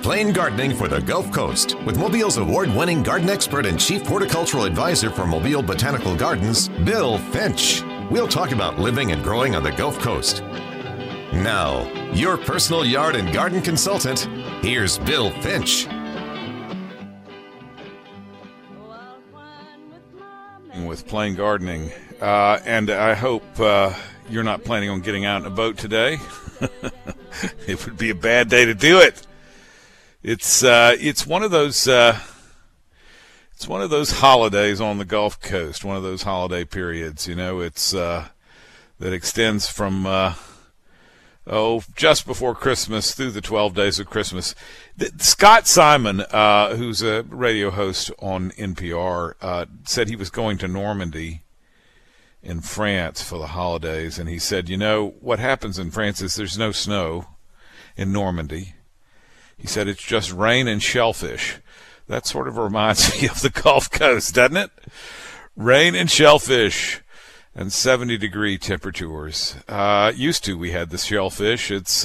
Plain Gardening for the Gulf Coast with Mobile's award-winning garden expert and chief horticultural advisor for Mobile Botanical Gardens, Bill Finch. We'll talk about living and growing on the Gulf Coast. Now, your personal yard and garden consultant, here's Bill Finch. With Plain Gardening, and I hope you're not planning on getting out in a boat today. It would be a bad day to do it. It's one of those holidays on the Gulf Coast, one of those holiday periods. You know, it's that extends from just before Christmas through the 12 days of Christmas. Scott Simon, who's a radio host on NPR, said he was going to Normandy in France for the holidays, and he said, you know, what happens in France is there's no snow in Normandy. He said it's just rain and shellfish. That sort of reminds me of the Gulf Coast, doesn't it? Rain and shellfish and 70-degree temperatures. We had the shellfish. It's,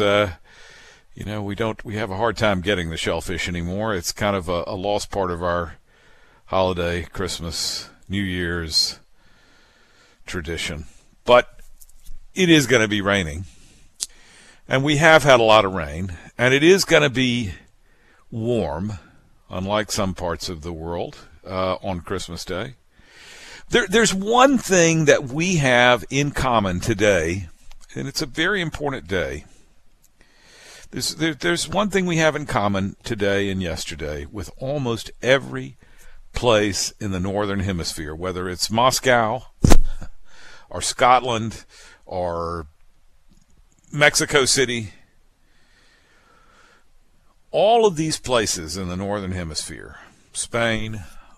we have a hard time getting the shellfish anymore. It's kind of a lost part of our holiday, Christmas, New Year's tradition. But it is going to be raining. And we have had a lot of rain. And it is going to be warm, unlike some parts of the world, on Christmas Day. There's one thing that we have in common today, and it's a very important day. There's one thing we have in common today and yesterday with almost every place in the Northern Hemisphere, whether it's Moscow or Scotland or Mexico City. All of these places in the Northern Hemisphere, Spain,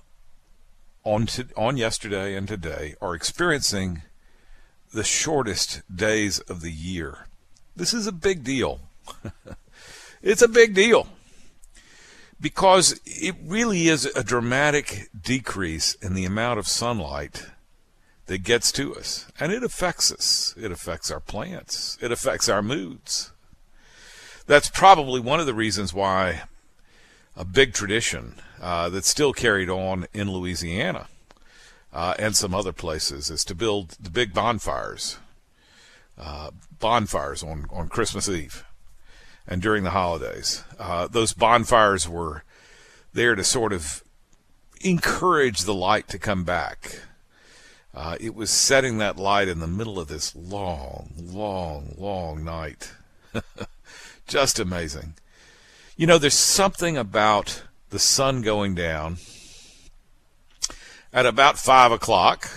on yesterday and today, are experiencing the shortest days of the year. This is a big deal. It's a big deal because it really is a dramatic decrease in the amount of sunlight that gets to us, and it affects us. It affects our plants. It affects our moods. That's probably one of the reasons why a big tradition that's still carried on in Louisiana and some other places is to build the big bonfires on Christmas Eve and during the holidays. Those bonfires were there to sort of encourage the light to come back. It was setting that light in the middle of this long, long, long night. Just amazing. You know, there's something about the sun going down at about 5 o'clock,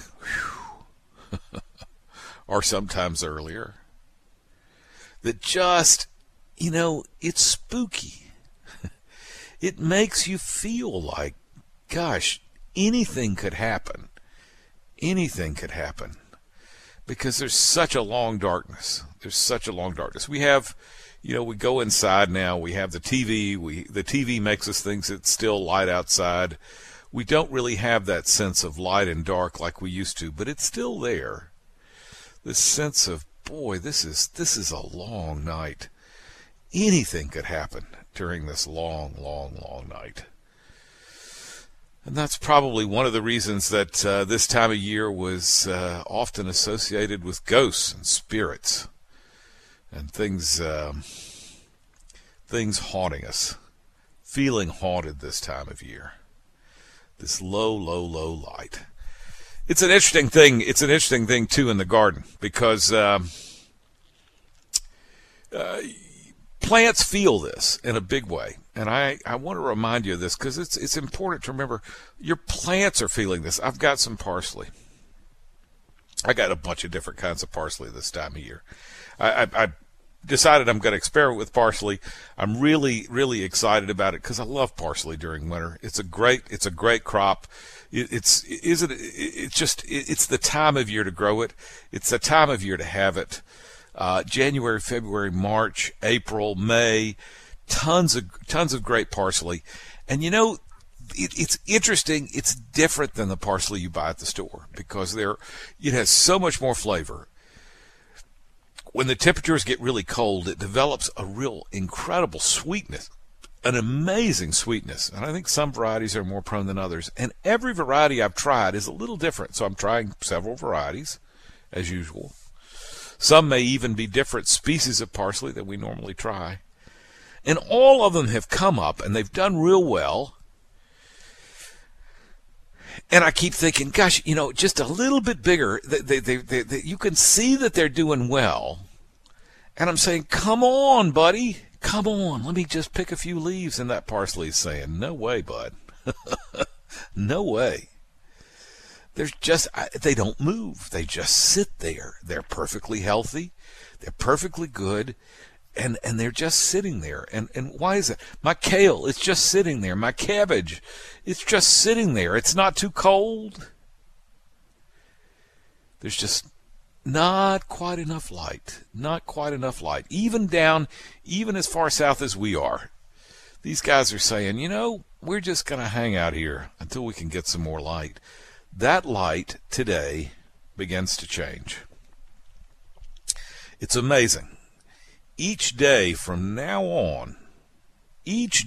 or sometimes earlier, that just, it's spooky. It makes you feel like, gosh, anything could happen. Anything could happen. Because there's such a long darkness. We have... we go inside now. We have the TV. The TV makes us think it's still light outside. We don't really have that sense of light and dark like we used to, but it's still there. This sense of, boy, this is a long night. Anything could happen during this long, long, long night. And that's probably one of the reasons that this time of year was often associated with ghosts and spirits. And things haunting us, feeling haunted this time of year. This low, low, low light. It's an interesting thing. It's an interesting thing too in the garden because plants feel this in a big way, and I want to remind you of this because it's important to remember your plants are feeling this. I've got some parsley. I got a bunch of different kinds of parsley this time of year. I decided I'm going to experiment with parsley. I'm really, really excited about it because I love parsley during winter. It's a great crop. It's the time of year to grow it. It's the time of year to have it. January, February, March, April, May, tons of great parsley. And it's interesting. It's different than the parsley you buy at the store because it has so much more flavor. When the temperatures get really cold, it develops a real incredible sweetness an amazing sweetness. And I think some varieties are more prone than others. And every variety I've tried is a little different. So I'm trying several varieties, as usual. Some may even be different species of parsley that we normally try. And all of them have come up, and they've done real well. And I keep thinking, gosh, just a little bit bigger. You can see that they're doing well. And I'm saying, come on, buddy. Come on. Let me just pick a few leaves. And that parsley is saying, no way, bud. No way. They don't move. They just sit there. They're perfectly healthy. They're perfectly good. And they're just sitting there. And why is it? My kale, it's just sitting there. My cabbage, it's just sitting there. It's not too cold. There's just not quite enough light. Not quite enough light. Even as far south as we are. These guys are saying, we're just going to hang out here until we can get some more light. That light today begins to change. It's amazing. Each day from now on is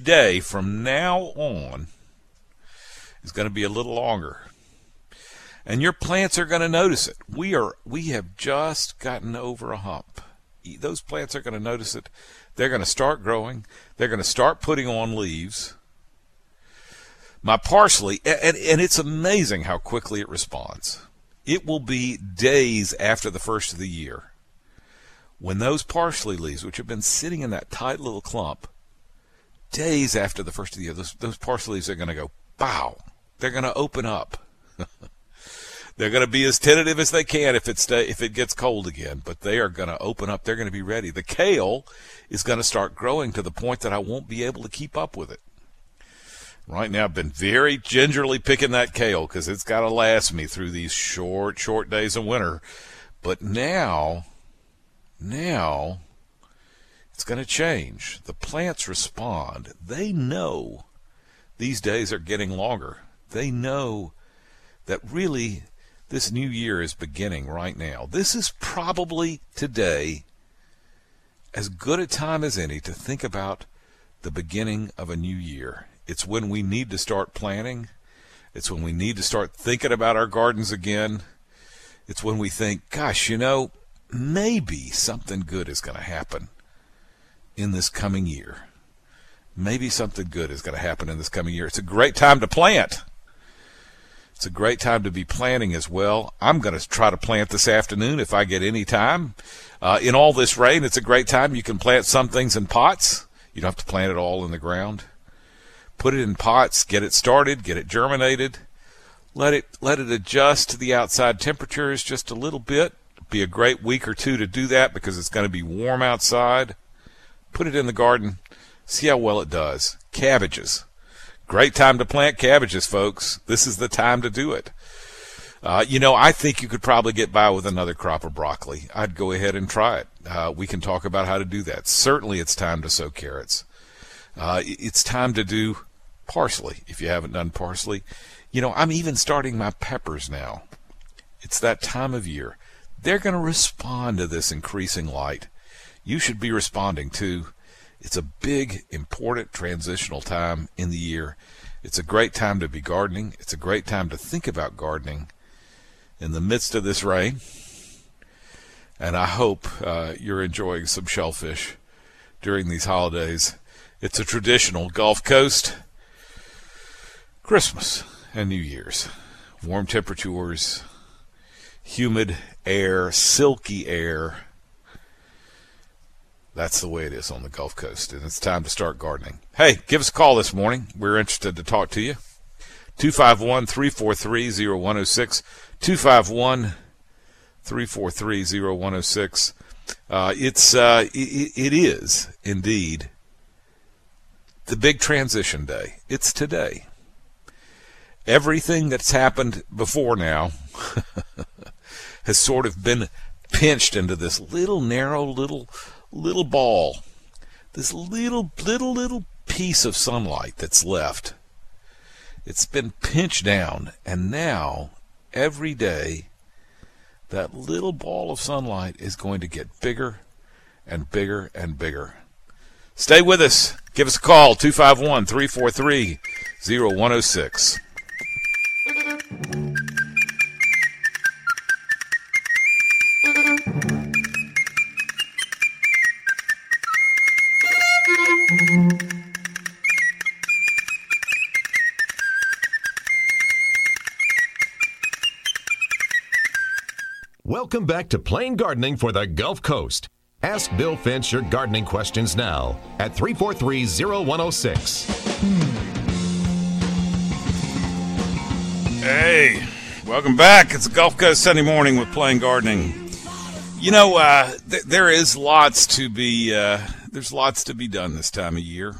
going to be a little longer. And your plants are going to notice it. We have just gotten over a hump. Those plants are going to notice it. They're going to start growing. They're going to start putting on leaves. My parsley, and it's amazing how quickly it responds. It will be days after the first of the year when those parsley leaves, which have been sitting in that tight little clump, days after the first of the year, those parsley leaves are going to go, pow. They're going to open up. They're going to be as tentative as they can if it gets cold again, but they are going to open up. They're going to be ready. The kale is going to start growing to the point that I won't be able to keep up with it. Right now, I've been very gingerly picking that kale because it's got to last me through these short days of winter. But now it's going to change. The plants respond. They know these days are getting longer. They know that really this new year is beginning right now. This is probably today as good a time as any to think about the beginning of a new year. It's when we need to start planning. It's when we need to start thinking about our gardens again. It's when we think, gosh, maybe something good is going to happen in this coming year. Maybe something good is going to happen in this coming year. It's a great time to plant. It's a great time to be planting as well. I'm going to try to plant this afternoon if I get any time. In all this rain, it's a great time. You can plant some things in pots. You don't have to plant it all in the ground. Put it in pots, get it started, get it germinated. Let it adjust to the outside temperatures just a little bit. It'll be a great week or two to do that because it's going to be warm outside. Put it in the garden. See how well it does. Cabbages. Great time to plant cabbages, folks. This is the time to do it. I think you could probably get by with another crop of broccoli. I'd go ahead and try it. We can talk about how to do that. Certainly it's time to sow carrots. It's time to do parsley if you haven't done parsley. I'm even starting my peppers now. It's that time of year. They're going to respond to this increasing light. You should be responding too. It's a big, important transitional time in the year. It's a great time to be gardening. It's a great time to think about gardening in the midst of this rain. And I hope you're enjoying some shellfish during these holidays. It's a traditional Gulf Coast Christmas and New Year's. Warm temperatures, humid air, silky air. That's the way it is on the Gulf Coast, and it's time to start gardening. Hey, give us a call this morning. We're interested to talk to you. 251-343-0106. 251-343-0106. It is indeed the big transition day. It's today. Everything that's happened before now has sort of been pinched into this little narrow little ball, this little piece of sunlight that's left. It's been pinched down, and now every day that little ball of sunlight is going to get bigger and bigger and bigger. Stay with us. Give us a call, 251-343-0106. Welcome back to Plain Gardening for the Gulf Coast. Ask Bill Finch your gardening questions now at 343-0106. Hey, welcome back. It's Gulf Coast Sunday morning with Plain Gardening. You know, there is lots to be. There's lots to be done this time of year.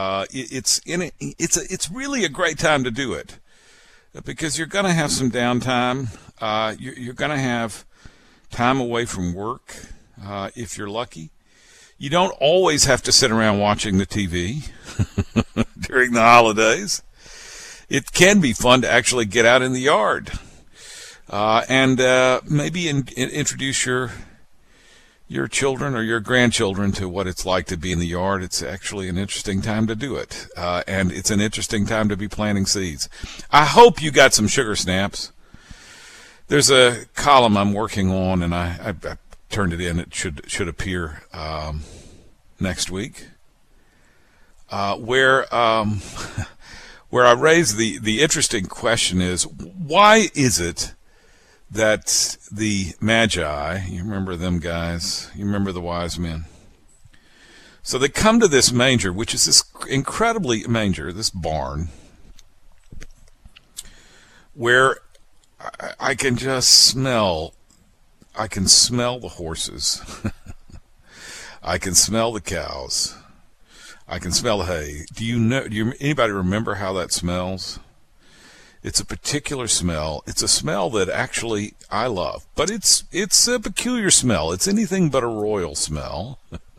It's really a great time to do it because you're going to have some downtime. You're going to have time away from work. If you're lucky, you don't always have to sit around watching the TV during the holidays. It can be fun to actually get out in the yard and maybe introduce your children or your grandchildren to what it's like to be in the yard. It's actually an interesting time to do it, and it's an interesting time to be planting seeds. I hope you got some sugar snaps. There's a column I'm working on, and I turned it in. It should appear next week, where I raise the interesting question is, why is it that the Magi, you remember them guys, you remember the wise men, so they come to this manger, which is this incredibly manger, this barn, where I can just smell the horses. I can smell the cows. I can smell the hay. Do anybody remember how that smells? It's a particular smell. It's a smell that actually I love, but it's a peculiar smell. It's anything but a royal smell.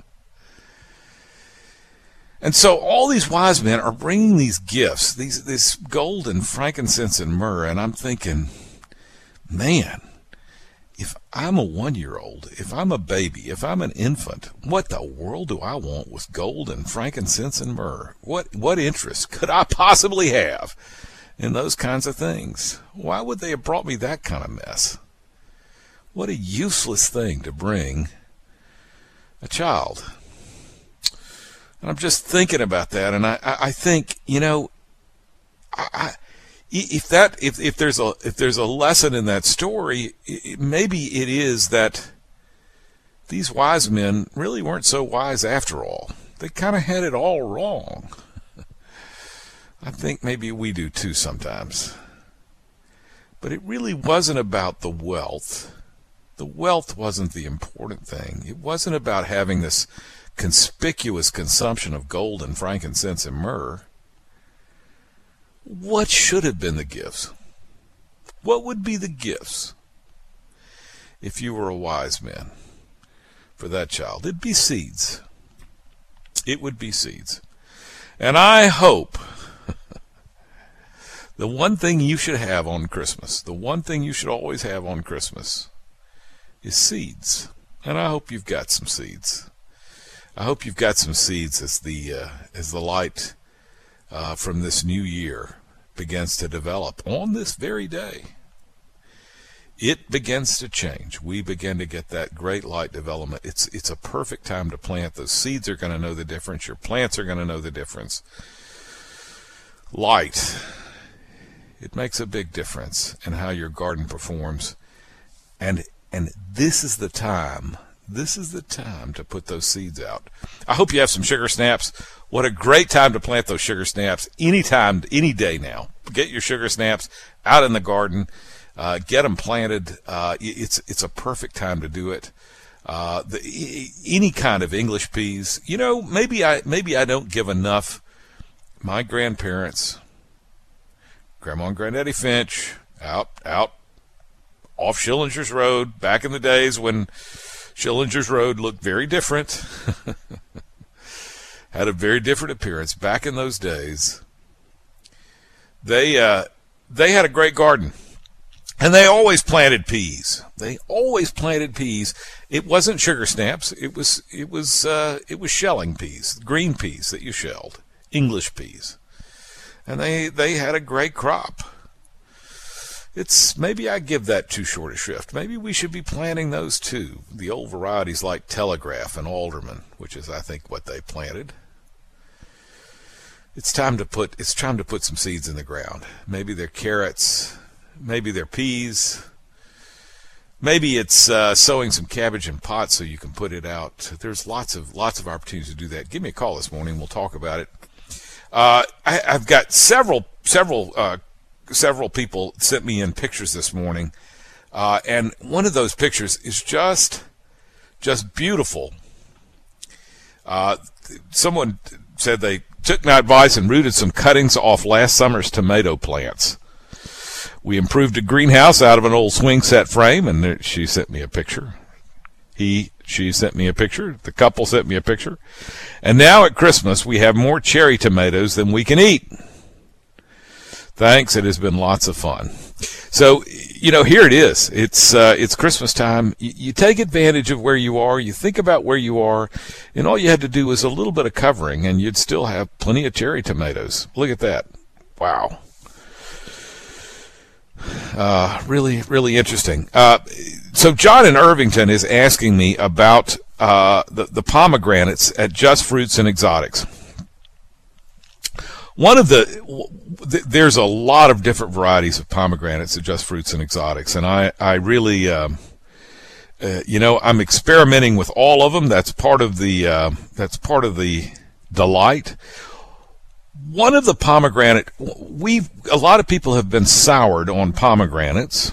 And so all these wise men are bringing these gifts, this gold and frankincense and myrrh, and I'm thinking, man, if I'm a 1-year-old, if I'm a baby, if I'm an infant, what the world do I want with gold and frankincense and myrrh? What interest could I possibly have in those kinds of things? Why would they have brought me that kind of mess? What a useless thing to bring a child. And I'm just thinking about that, and I think, you know, if there's a lesson in that story, maybe it is that these wise men really weren't so wise after all. They kind of had it all wrong. I think maybe we do too sometimes. But it really wasn't about the wealth. The wealth wasn't the important thing. It wasn't about having this conspicuous consumption of gold and frankincense and myrrh. What should have been the gifts? What would be the gifts if you were a wise man for that child? It'd be seeds. It would be seeds. And I hope the one thing you should have on Christmas, the one thing you should always have on Christmas is seeds. And I hope you've got some seeds. I hope you've got some seeds as the light from this new year begins to develop on this very day. It begins to change. We begin to get that great light development. It's a perfect time to plant. Those seeds are going to know the difference. Your plants are going to know the difference. Light. It makes a big difference in how your garden performs. And this is the time. This is the time to put those seeds out. I hope you have some sugar snaps. What a great time to plant those sugar snaps. Anytime, any day now. Get your sugar snaps out in the garden. Get them planted. It's a perfect time to do it. Any kind of English peas. You know, maybe I don't give enough. My grandparents, Grandma and Granddaddy Finch, out off Schillinger's Road, back in the days when Schillinger's Road looked very different, had a very different appearance. Back in those days, they had a great garden. And they always planted peas. They always planted peas. It wasn't sugar snaps. It was shelling peas, green peas that you shelled, English peas. And they had a great crop. Maybe I give that too short a shrift. Maybe we should be planting those too. The old varieties like Telegraph and Alderman, which is I think what they planted. It's time to put some seeds in the ground. Maybe they're carrots, maybe they're peas. Maybe it's sowing some cabbage in pots so you can put it out. There's lots of opportunities to do that. Give me a call this morning. We'll talk about it. I've got several people sent me in pictures this morning, and one of those pictures is just beautiful. Someone said they took my advice and rooted some cuttings off last summer's tomato plants. We improved a greenhouse out of an old swing set frame, and she sent me a picture. She sent me a picture. The couple sent me a picture. And now at Christmas, we have more cherry tomatoes than we can eat. Thanks. It has been lots of fun. So, here it is. It's Christmas time. You take advantage of where you are. You think about where you are. And all you had to do was a little bit of covering, and you'd still have plenty of cherry tomatoes. Look at that. Wow. Really, really interesting. So John in Irvington is asking me about the pomegranates at Just Fruits and Exotics. There's a lot of different varieties of pomegranates at Just Fruits and Exotics, and I really, I'm experimenting with all of them. That's part of the delight. One of the pomegranate, a lot of people have been soured on pomegranates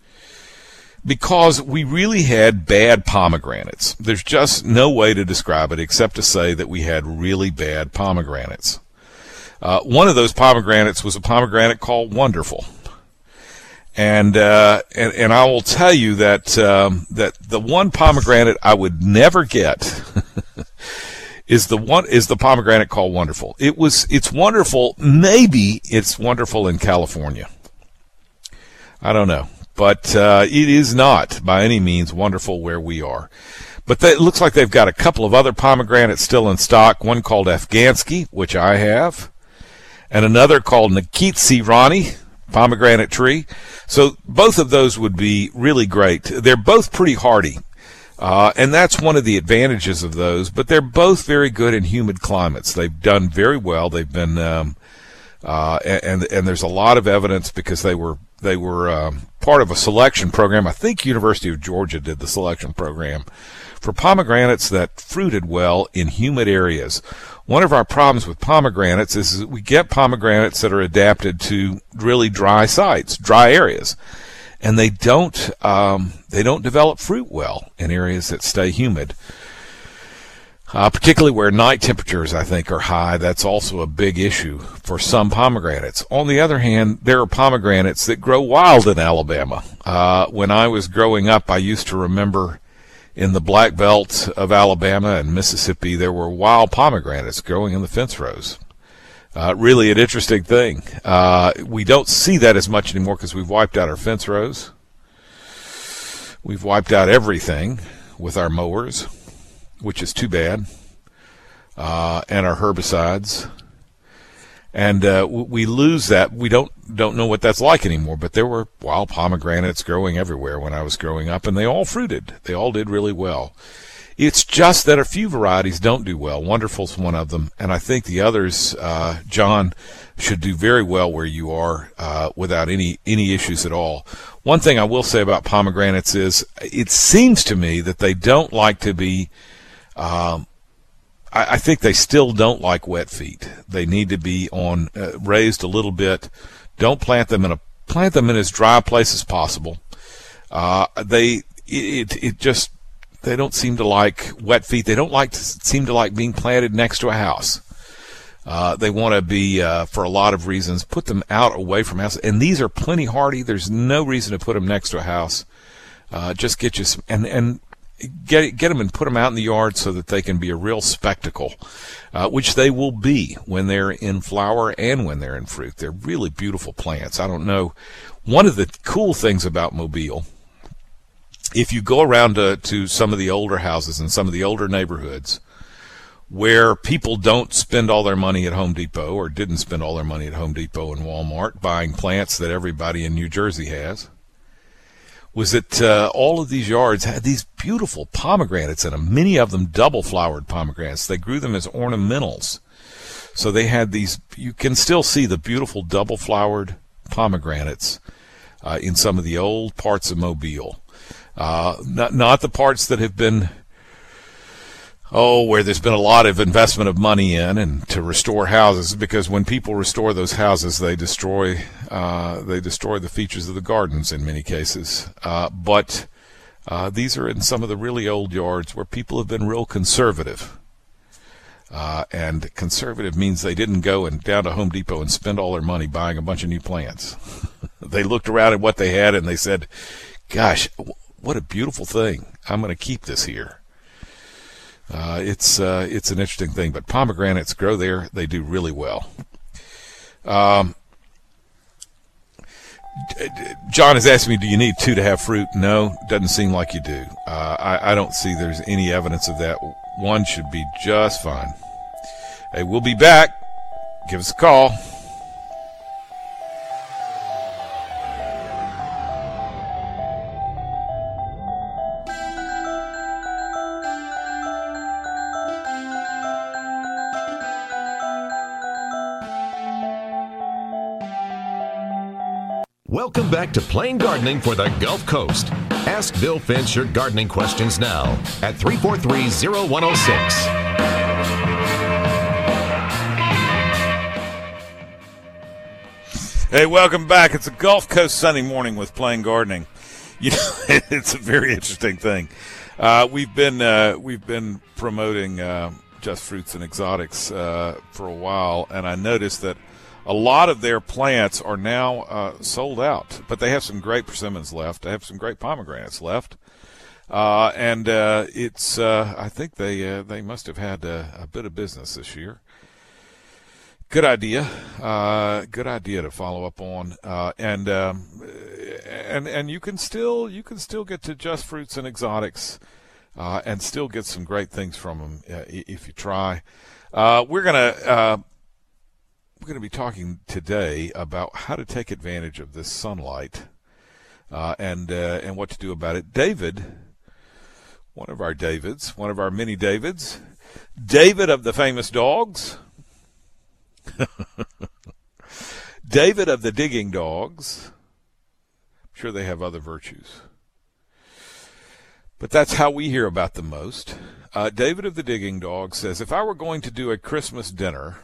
because we really had bad pomegranates. There's just no way to describe it except to say that we had really bad pomegranates. One of those pomegranates was a pomegranate called Wonderful. And I will tell you that the one pomegranate I would never get is the pomegranate called Wonderful. It's wonderful. Maybe it's wonderful in California. I don't know, but it is not by any means wonderful where we are. But it looks like they've got a couple of other pomegranates still in stock. One called Afghansky, which I have, and another called Nikitsi Rani, pomegranate tree. So both of those would be really great. They're both pretty hardy. And that's one of the advantages of those, but they're both very good in humid climates. They've done very well. They've been, and there's a lot of evidence because they were part of a selection program. I think University of Georgia did the selection program for pomegranates that fruited well in humid areas. One of our problems with pomegranates is that we get pomegranates that are adapted to really dry sites, dry areas. And they don't develop fruit well in areas that stay humid, particularly where night temperatures, I think, are high. That's also a big issue for some pomegranates. On the other hand, there are pomegranates that grow wild in Alabama. When I was growing up, I used to remember in the Black Belt of Alabama and Mississippi, there were wild pomegranates growing in the fence rows. Really an interesting thing. We don't see that as much anymore because we've wiped out our fence rows. We've wiped out everything with our mowers, which is too bad, and our herbicides. And we lose that. We don't know what that's like anymore, but there were wild pomegranates growing everywhere when I was growing up, and they all fruited. They all did really well. It's just that a few varieties don't do well. Wonderful's one of them, and I think the others, John, should do very well where you are without any issues at all. One thing I will say about pomegranates is it seems to me that they don't like to be I think they still don't like wet feet. They need to be raised a little bit. Don't plant them in as dry a place as possible. They don't seem to like wet feet. They don't seem to like being planted next to a house. They want to be, for a lot of reasons, put them out away from houses. And these are plenty hardy. There's no reason to put them next to a house. Just get you some, and get them and put them out in the yard so that they can be a real spectacle, which they will be when they're in flower and when they're in fruit. They're really beautiful plants. I don't know One of the cool things about Mobile, if you go around to some of the older houses and some of the older neighborhoods where people don't spend all their money at Home Depot or didn't spend all their money at Home Depot and Walmart buying plants that everybody in New Jersey has, was that all of these yards had these beautiful pomegranates in them, many of them double-flowered pomegranates. They grew them as ornamentals. So they had these, you can still see the beautiful double-flowered pomegranates in some of the old parts of Mobile. Not the parts that have been, where there's been a lot of investment of money in and to restore houses, because when people restore those houses, they destroy the features of the gardens in many cases. But these are in some of the really old yards where people have been real conservative. And conservative means they didn't go down to Home Depot and spend all their money buying a bunch of new plants. They looked around at what they had and they said, gosh, what a beautiful thing. I'm going to keep this here. It's an interesting thing, but pomegranates grow there. They do really well. John is asking me, do you need 2 to have fruit? No, doesn't seem like you do. I don't see there's any evidence of that. 1 should be just fine. Hey, we'll be back. Give us a call. Welcome back to Plain Gardening for the Gulf Coast. Ask Bill Finch your gardening questions now at 343-0106. Hey, welcome back. It's a Gulf Coast Sunday morning with Plain Gardening. You know, it's a very interesting thing. We've been promoting Just Fruits and Exotics for a while, and I noticed that a lot of their plants are now sold out, but they have some great persimmons left. They have some great pomegranates left, and it's. I think they must have had a bit of business this year. Good idea. Good idea to follow up on, and you can still get to Just Fruits and Exotics, and still get some great things from them if you try. We're gonna be talking today about how to take advantage of this sunlight and what to do about it. David, one of our many Davids, David of the famous dogs, David of the digging dogs. I'm sure they have other virtues, but that's how we hear about them most. David of the digging dogs says, if I were going to do a Christmas dinner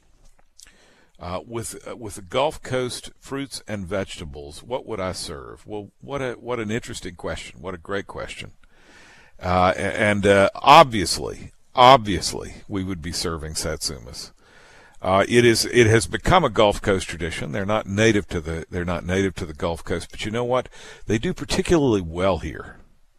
with the Gulf Coast fruits and vegetables, what would I serve? Well, what an interesting question. What a great question. And obviously, we would be serving satsumas. It has become a Gulf Coast tradition. They're not native to the Gulf Coast, but you know what? They do particularly well here.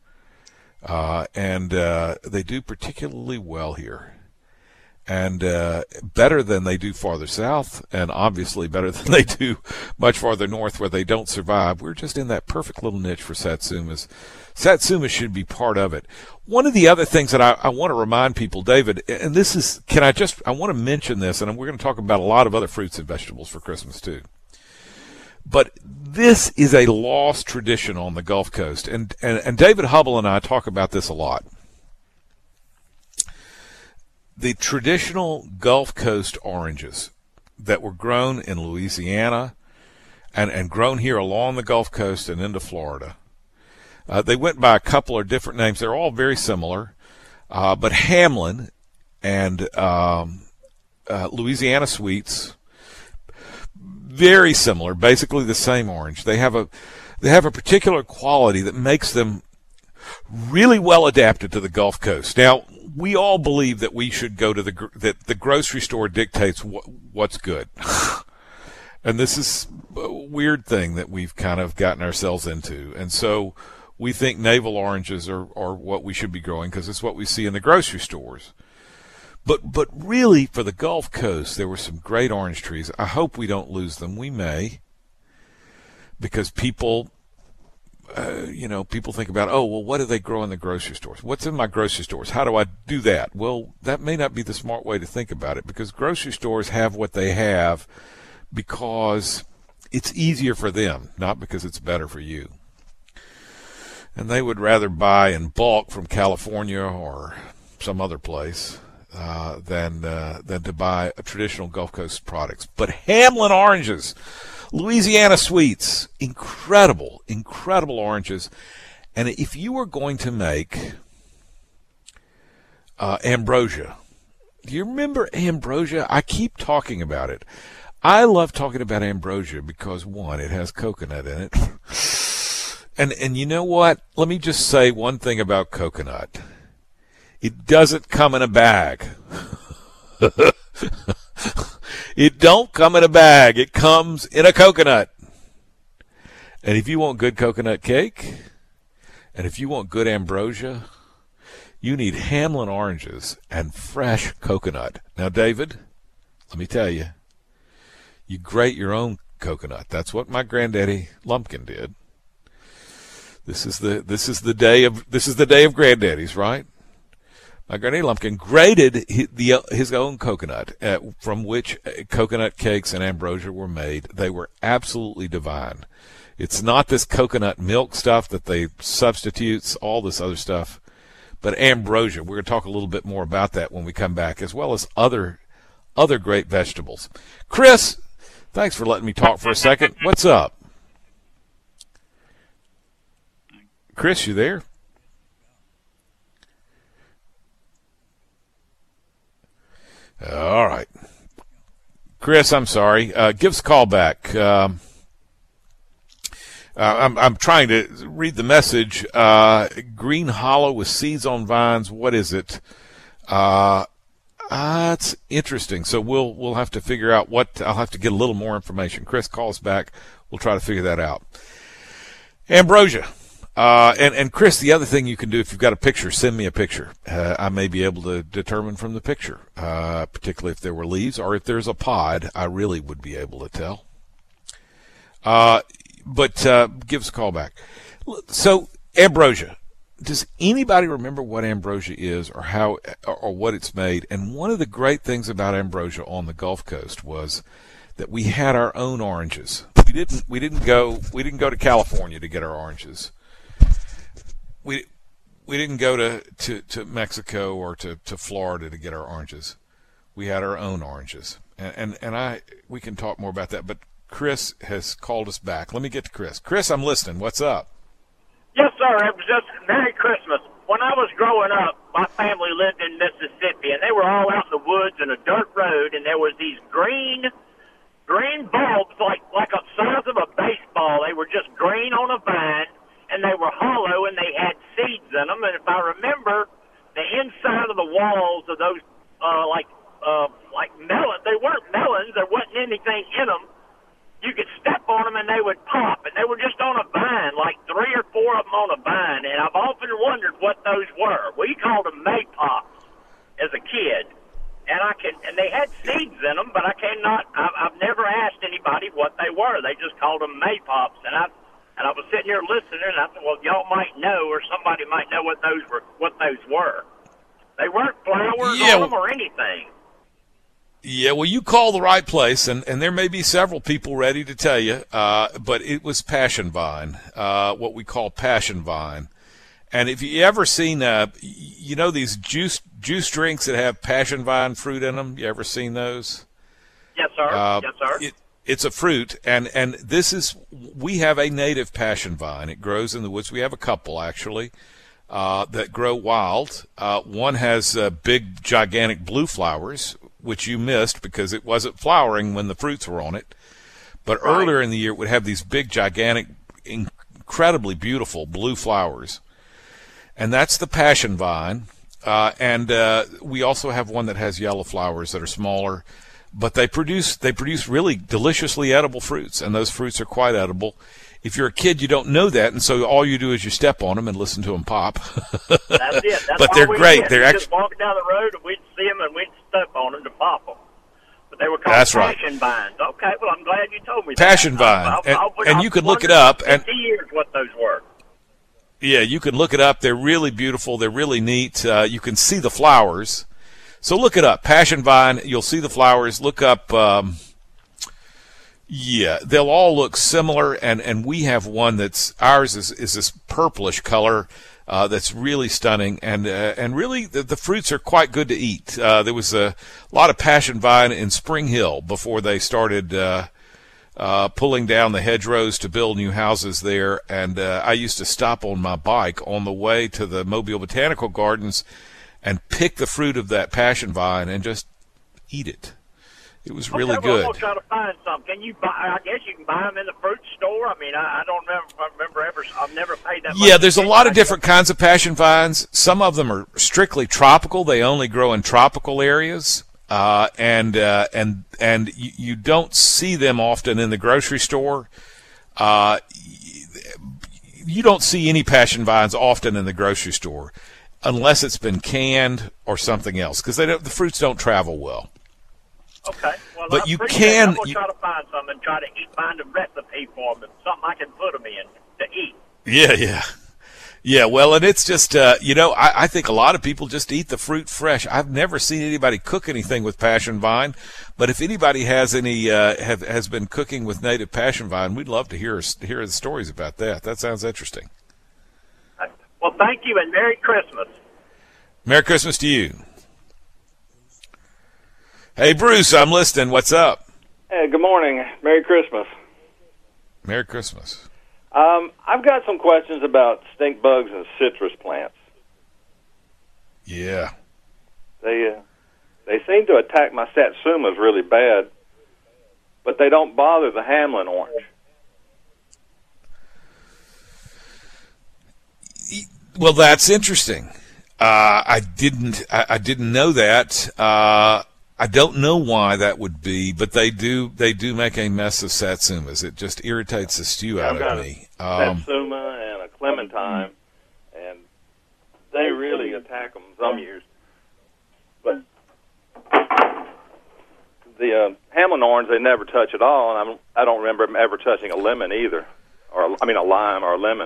And they do particularly well here. And better than they do farther south, and obviously better than they do much farther north where they don't survive. We're just in that perfect little niche for satsumas. Satsumas should be part of it. One of the other things that I want to remind people, David, and this is, I want to mention this, and we're going to talk about a lot of other fruits and vegetables for Christmas too. But this is a lost tradition on the Gulf Coast, and David Hubble and I talk about this a lot. The traditional Gulf Coast oranges that were grown in Louisiana and grown here along the Gulf Coast and into Florida, they went by a couple of different names. They're all very similar, but Hamlin and Louisiana Sweets, very similar, basically the same orange. They have a particular quality that makes them really well adapted to the Gulf Coast. Now, we all believe that we should go to that the grocery store dictates what's good. And this is a weird thing that we've kind of gotten ourselves into. And so we think navel oranges are what we should be growing because it's what we see in the grocery stores. But really, for the Gulf Coast, there were some great orange trees. I hope we don't lose them. We may. because people, people think about, oh, well, what do they grow in the grocery stores? What's in my grocery stores? How do I do that? Well, that may not be the smart way to think about it, because grocery stores have what they have because it's easier for them, not because it's better for you. And they would rather buy in bulk from California or some other place than to buy traditional Gulf Coast products. But Hamlin oranges, Louisiana sweets, incredible oranges. And if you were going to make ambrosia, do you remember ambrosia? I keep talking about it. I love talking about ambrosia because, one, it has coconut in it. And you know what? Let me just say one thing about coconut. It doesn't come in a bag. It don't come in a bag. It comes in a coconut. And if you want good coconut cake, and if you want good ambrosia, you need Hamlin oranges and fresh coconut. Now, David, let me tell you, you grate your own coconut. That's what my granddaddy Lumpkin did. This is the day of granddaddies, right? My granddaddy Lumpkin grated his own coconut, from which coconut cakes and ambrosia were made. They were absolutely divine. It's not this coconut milk stuff that they substitutes, all this other stuff, but ambrosia. We're going to talk a little bit more about that when we come back, as well as other great vegetables. Chris, thanks for letting me talk for a second. What's up? Chris, you there? All right. Chris, I'm sorry. Give us a call back. I'm trying to read the message. Green Hollow with seeds on vines. What is it? It's interesting. So we'll have to figure out what. I'll have to get a little more information. Chris, call us back. We'll try to figure that out. Ambrosia. And Chris, the other thing you can do, if you've got a picture, send me a picture. I may be able to determine from the picture, particularly if there were leaves or if there's a pod, I really would be able to tell. But give us a call back. So ambrosia. Does anybody remember what ambrosia is or how or what it's made? And one of the great things about ambrosia on the Gulf Coast was that we had our own oranges. We didn't go to California to get our oranges. We didn't go to Mexico or to Florida to get our oranges. We had our own oranges. And we can talk more about that, but Chris has called us back. Let me get to Chris. Chris, I'm listening. What's up? Yes, sir. It was just Merry Christmas. When I was growing up, my family lived in Mississippi, and they were all out in the woods in a dirt road, and there was these green bulbs like the size of a baseball. They were just green on a vine, and they were hollow, and they had seeds in them. And if I remember, the inside of the walls of those, like melons, they weren't melons. There wasn't anything in them. You could step on them and they would pop, and they were just on a vine, like 3 or 4 of them on a vine. And I've often wondered what those were. We called them maypops as a kid, and they had seeds in them, but I've never asked anybody what they were. They just called them maypops, and I was sitting here listening, and I thought, well, y'all might know, or somebody might know what those were. They weren't flowers on them or anything. Yeah, well, you call the right place, and there may be several people ready to tell you, but it was passion vine, what we call passion vine. And if you ever seen, these juice drinks that have passion vine fruit in them, you ever seen those? Yes, sir. Yes, sir. It's a fruit, and we have a native passion vine. It grows in the woods. We have a couple, actually, that grow wild. One has big, gigantic blue flowers, which you missed because it wasn't flowering when the fruits were on it. But earlier in the year, it would have these big, gigantic, incredibly beautiful blue flowers. And that's the passion vine. And we also have one that has yellow flowers that are smaller. But they produce really deliciously edible fruits, and those fruits are quite edible. If you're a kid, you don't know that, and so all you do is you step on them and listen to them pop. That's it. That's but they're great. They're just walking down the road, and we'd see them, and we'd step on them to pop them. But They were called That's right. passion vines. Okay, well, I'm glad you told me Passion that. vine. And you could look it up. And 50 years what those were. yeah, you can look it up. They're really beautiful. They're really neat. You can see the flowers. So look it up. Passion vine. You'll see the flowers. Look up. Yeah, they'll all look similar. And we have one ours is this purplish color. That's really stunning, and really the fruits are quite good to eat. There was a lot of passion vine in Spring Hill before they started pulling down the hedgerows to build new houses there, and I used to stop on my bike on the way to the Mobile Botanical Gardens and pick the fruit of that passion vine and just eat it. It was really well, good. I'm going to try to find some. Can you buy? I guess you can buy them in the fruit store. I mean, I don't remember ever. I've never paid that much. Yeah, there's a lot of different kinds of passion vines. Some of them are strictly tropical. They only grow in tropical areas, and you don't see them often in the grocery store. You don't see any passion vines often in the grocery store, unless it's been canned or something else, because the fruits don't travel well. Okay. Well, but you can. can. I'm going to try to find some and try to find a recipe for them, something I can put them in to eat. Yeah. Well, and it's just I think a lot of people just eat the fruit fresh. I've never seen anybody cook anything with passion vine, but if anybody has any has been cooking with native passion vine, we'd love to hear the stories about that. That sounds interesting. Well, thank you and Merry Christmas. Merry Christmas to you. Hey, Bruce, I'm listening. What's up? Hey, good morning. Merry Christmas. Merry Christmas. I've got some questions about stink bugs and citrus plants. Yeah. They seem to attack my satsumas really bad, but they don't bother the Hamlin orange. Well, that's interesting. I didn't know that. I don't know why that would be, but they do make a mess of satsumas. It just irritates the stew out of me. Satsuma and a clementine, and they really attack them some years. But the Hamlin orange, they never touch at all, and I don't remember them ever touching a lemon either, a lime or a lemon.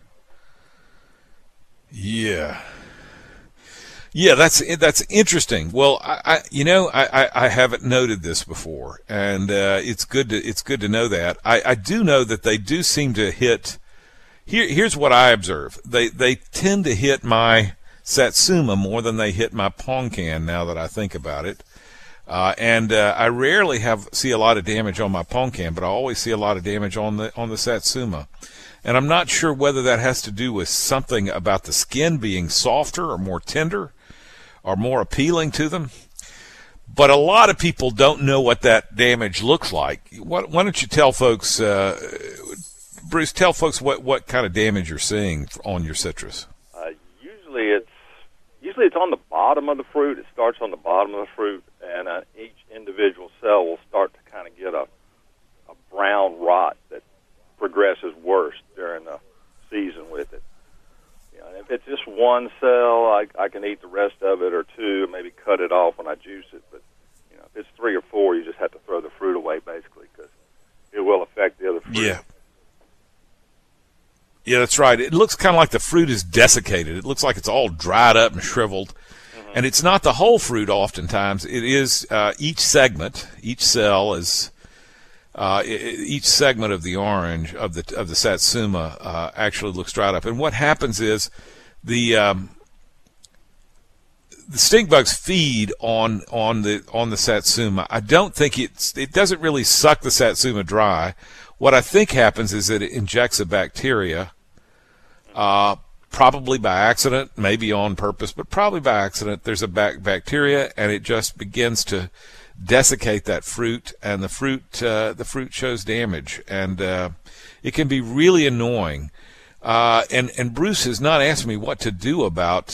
Yeah. Yeah, that's interesting. Well, I haven't noted this before, and it's good to know that. I do know that they do seem to hit. Here's what I observe: they tend to hit my satsuma more than they hit my poncan. Now that I think about it, and I rarely see a lot of damage on my poncan, but I always see a lot of damage on the satsuma. And I'm not sure whether that has to do with something about the skin being softer or more tender or more appealing to them. But a lot of people don't know what that damage looks like. Why don't you tell folks, Bruce, tell folks what kind of damage you're seeing on your citrus? Usually it's on the bottom of the fruit. It starts on the bottom of the fruit, and each individual cell will start to kind of get a brown rot that progresses worse during the season with it. If it's just one cell, I can eat the rest of it, or two, maybe cut it off when I juice it. But if it's 3 or 4, you just have to throw the fruit away, basically, because it will affect the other fruit. Yeah, that's right. It looks kind of like the fruit is desiccated. It looks like it's all dried up and shriveled. Mm-hmm. And it's not the whole fruit oftentimes. It is each segment, each cell is... each segment of the orange of the satsuma actually looks dried up, and what happens is the stink bugs feed on the satsuma. I don't think it doesn't really suck the satsuma dry. What I think happens is that it injects a bacteria, probably by accident, maybe on purpose, but probably by accident. There's a bacteria, and it just begins to desiccate that fruit, and the fruit shows damage, and it can be really annoying. And Bruce has not asked me what to do about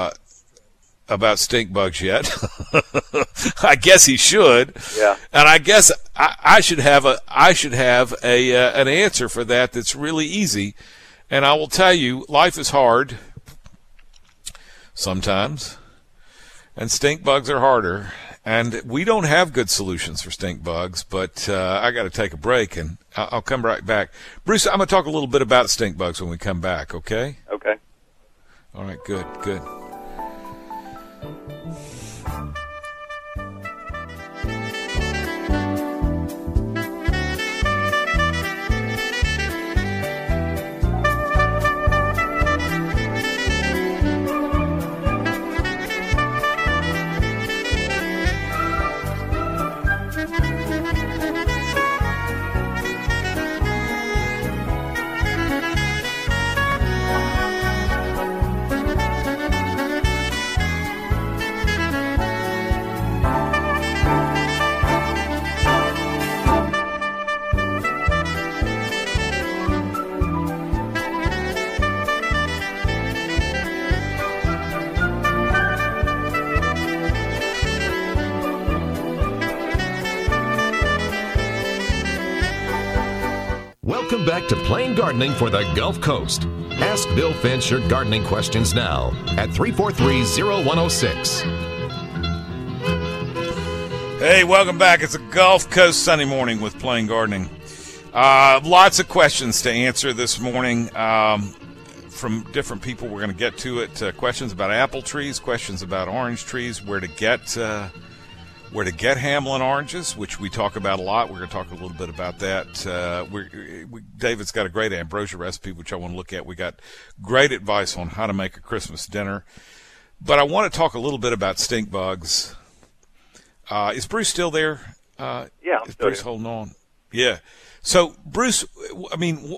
stink bugs yet. I guess he should. Yeah. And I guess I should have an answer for that that's really easy. And I will tell you, life is hard sometimes, and stink bugs are harder. And we don't have good solutions for stink bugs, but I got to take a break, and I'll come right back. Bruce, I'm going to talk a little bit about stink bugs when we come back, okay? Okay. All right, good. Welcome back to Plain Gardening for the Gulf Coast. Ask Bill Finch your gardening questions now at 343-0106. Hey, welcome back. It's a Gulf Coast Sunday morning with Plain Gardening. Lots of questions to answer this morning from different people. We're going to get to it. Questions about apple trees, questions about orange trees, where to get Hamlin oranges, which we talk about a lot. We're going to talk a little bit about that. David's got a great ambrosia recipe, which I want to look at. We got great advice on how to make a Christmas dinner. But I want to talk a little bit about stink bugs. Is Bruce still there? Yeah, I'm is still Bruce here. holding on? Yeah. So, Bruce, I mean,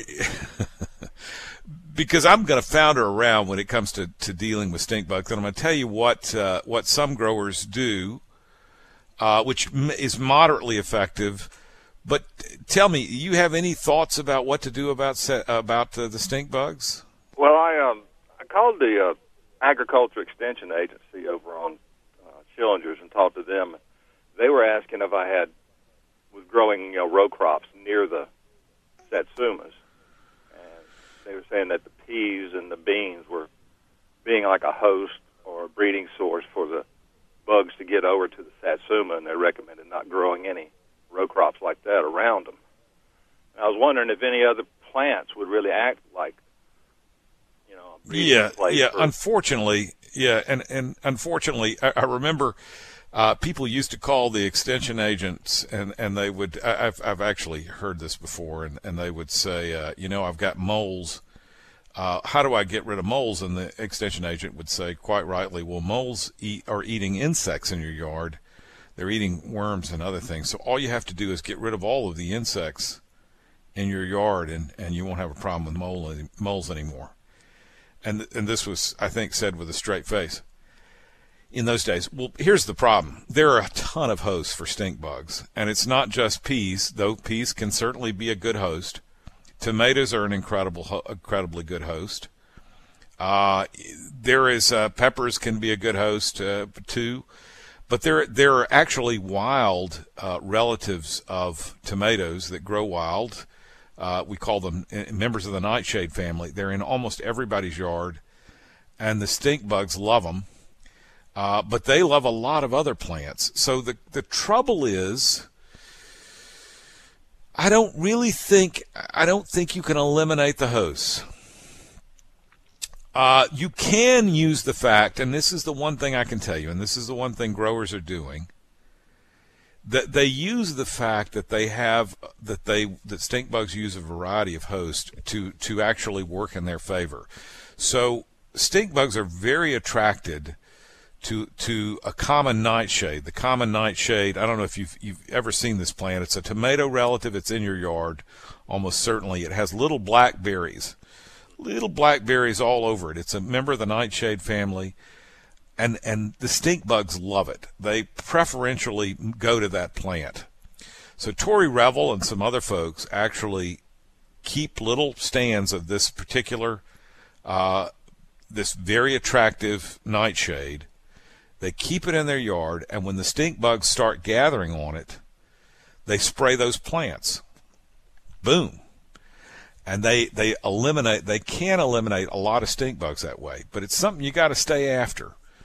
because I'm going to founder around when it comes to dealing with stink bugs, and I'm going to tell you what some growers do, which is moderately effective. But tell me, you have any thoughts about what to do about the stink bugs? Well, I called the Agriculture Extension Agency over on Schillinger's and talked to them. They were asking if I was growing row crops near the satsumas, and they were saying that the peas and the beans were being like a host or a breeding source for the bugs to get over to the satsuma, and they recommended not growing any row crops like that around them. And I was wondering if any other plants would really act like, a breeding place. Yeah. Unfortunately, and unfortunately, I remember people used to call the extension agents, and they would. I've actually heard this before, and they would say, I've got moles. How do I get rid of moles? And the extension agent would say, quite rightly, well, moles are eating insects in your yard. They're eating worms and other things. So all you have to do is get rid of all of the insects in your yard, and you won't have a problem with moles anymore. And this was, I think, said with a straight face in those days. Well, here's the problem. There are a ton of hosts for stink bugs, and it's not just peas, though peas can certainly be a good host. Tomatoes are an incredibly good host. There is peppers can be a good host too, but there are actually wild relatives of tomatoes that grow wild. We call them members of the nightshade family. They're in almost everybody's yard, and the stink bugs love them. But they love a lot of other plants. So the trouble is, I don't think you can eliminate the hosts. You can use the fact, and this is the one thing I can tell you, and this is the one thing growers are doing, that they use the fact that that stink bugs use a variety of hosts to actually work in their favor. So stink bugs are very attracted to a common nightshade. The common nightshade, I don't know if you've ever seen this plant. It's a tomato relative. It's in your yard, almost certainly. It has little black berries all over it. It's a member of the nightshade family, and the stink bugs love it. They preferentially go to that plant. So Tori Revel and some other folks actually keep little stands of this particular, this very attractive nightshade. They keep it in their yard, and when the stink bugs start gathering on it, they spray those plants. Boom. And they can eliminate a lot of stink bugs that way, but it's something you got to stay after.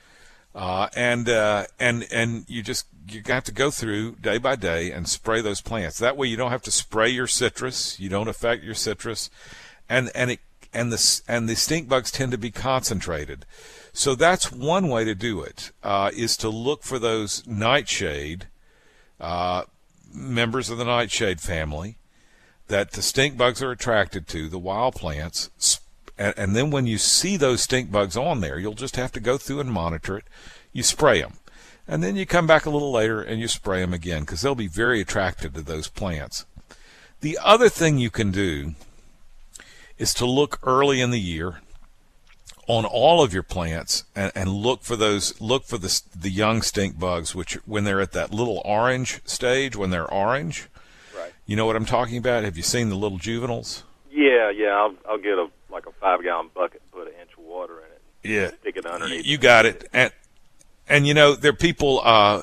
And you have to go through day by day and spray those plants. That way you don't have to spray your citrus. You don't affect your citrus, and the stink bugs tend to be concentrated. So that's one way to do it, is to look for those nightshade, members of the nightshade family that the stink bugs are attracted to, the wild plants. And then when you see those stink bugs on there, you'll just have to go through and monitor it. You spray them. And then you come back a little later and you spray them again, because they'll be very attracted to those plants. The other thing you can do is to look early in the year on all of your plants and look for the young stink bugs, which when they're at that little orange stage, when they're orange. Right. You know what I'm talking about? Have you seen the little juveniles? Yeah. I'll get a 5-gallon bucket and put an inch of water in it. Yeah. Stick it underneath. You got it. And you know, there are people,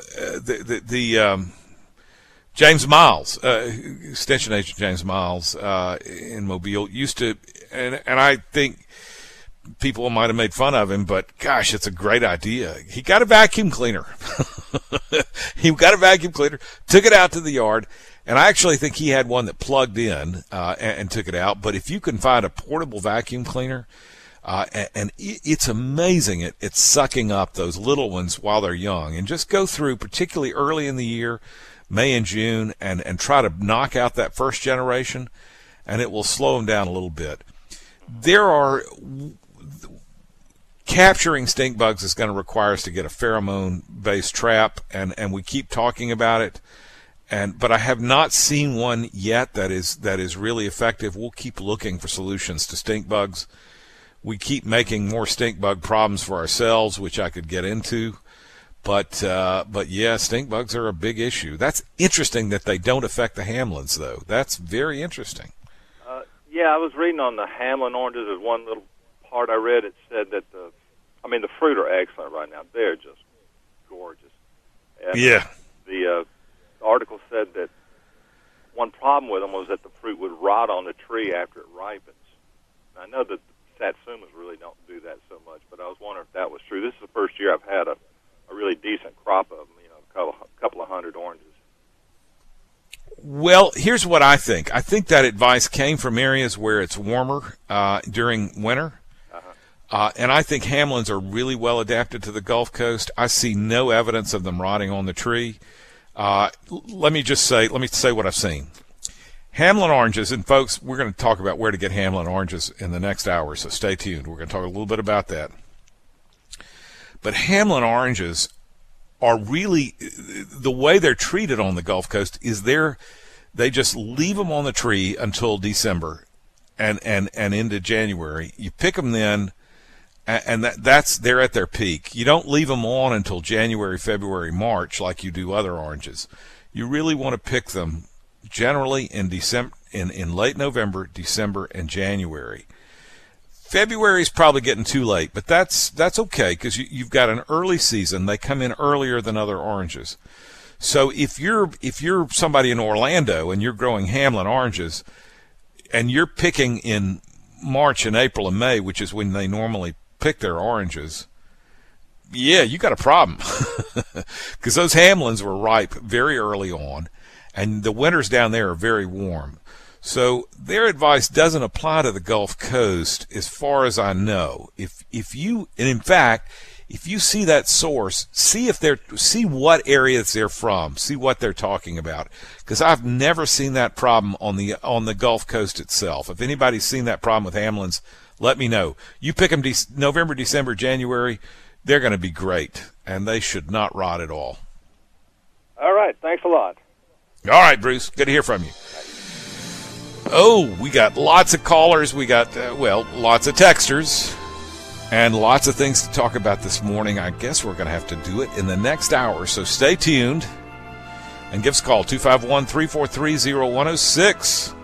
James Miles, extension agent James Miles, in Mobile used to, and I think people might have made fun of him, but gosh, it's a great idea. He got a vacuum cleaner. Took it out to the yard, and I actually think he had one that plugged in, and took it out. But if you can find a portable vacuum cleaner, and it's amazing it's sucking up those little ones while they're young, and just go through, particularly early in the year, May and June, and try to knock out that first generation, and it will slow them down a little bit. Capturing stink bugs is going to require us to get a pheromone-based trap, and we keep talking about it, but I have not seen one yet that is really effective. We'll keep looking for solutions to stink bugs. We keep making more stink bug problems for ourselves, which I could get into. But yeah, stink bugs are a big issue. That's interesting that they don't affect the Hamlins, though. That's very interesting. Yeah, I was reading on the Hamlin oranges. There's one little part I read. It said that the fruit are excellent right now. They're just gorgeous. And yeah. The article said that one problem with them was that the fruit would rot on the tree after it ripens. I know that Satsumas really don't do that so much, but I was wondering if that was true. This is the first year I've had a really decent crop of them, a couple of hundred oranges. Well, here's what I think. I think that advice came from areas where it's warmer during winter. And I think Hamlins are really well adapted to the Gulf Coast. I see no evidence of them rotting on the tree. Let me say what I've seen. Hamlin oranges, and folks, we're going to talk about where to get Hamlin oranges in the next hour, so stay tuned. We're going to talk a little bit about that. But Hamlin oranges are really, the way they're treated on the Gulf Coast is they just leave them on the tree until December and into January. You pick them then, and they're at their peak. You don't leave them on until January, February, March like you do other oranges. You really want to pick them generally in December, in late November, December, and January. February is probably getting too late, but that's okay because you've got an early season. They come in earlier than other oranges. So if you're somebody in Orlando and you're growing Hamlin oranges, and you're picking in March and April and May, which is when they normally pick their oranges, yeah, you got a problem because those Hamlins were ripe very early on, and the winters down there are very warm. So their advice doesn't apply to the Gulf Coast as far as I know. If you see that source, see what areas they're from, see what they're talking about, because I've never seen that problem on the Gulf Coast itself. If anybody's seen that problem with Hamlins, let me know. You pick them November, December, January, they're going to be great, and they should not rot at all. All right, thanks a lot. All right, Bruce, good to hear from you. Oh, we got lots of callers. We got, lots of texters and lots of things to talk about this morning. I guess we're going to have to do it in the next hour, so stay tuned and give us a call, 251-343-0106.